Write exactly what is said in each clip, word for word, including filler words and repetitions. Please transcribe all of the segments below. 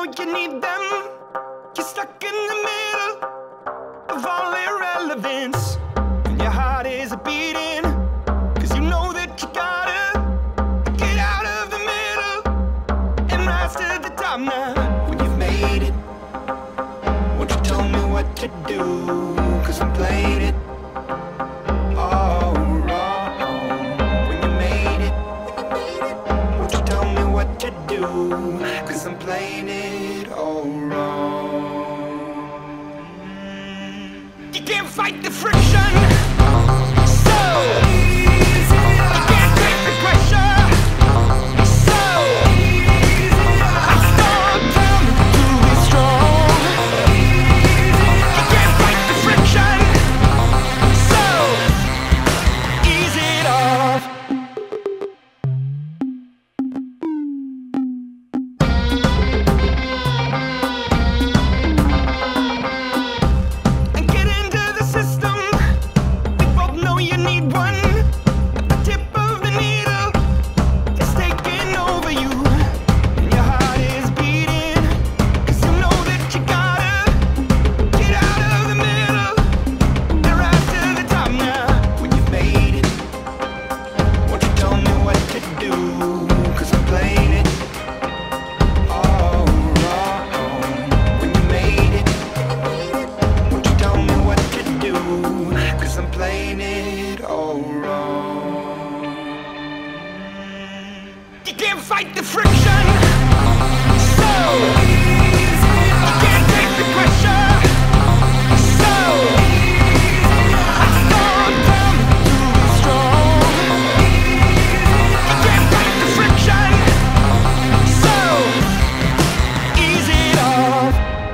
you need them. You're stuck in the middle of all irrelevance, and your heart is beating, cause you know that you gotta get out of the middle and rise to the top now. When you've made it, won't you tell me what to do, cause I'm playing it all wrong. When you made it, won't you tell me what to do, cause I'm playing it all wrong. You can't fight the friction, so you can't take the pressure, so I start down to be strong. You can't fight the friction, so ease it off. You can't fight the friction, so you can't take the pressure, so I start down to be strong. You can't fight the friction, so ease it off.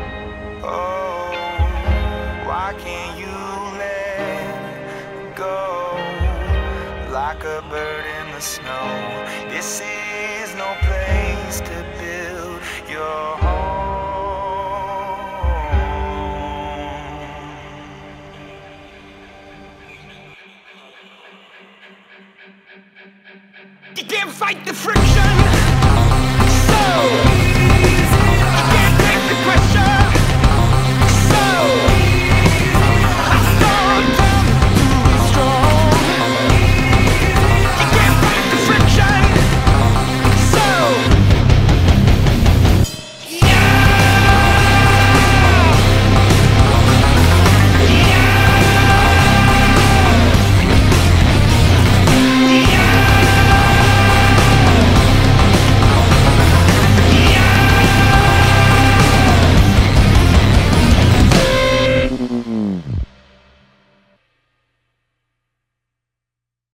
Oh, why can't you let go like a bird in the snow? This is no place to build your home. You can't fight the friction.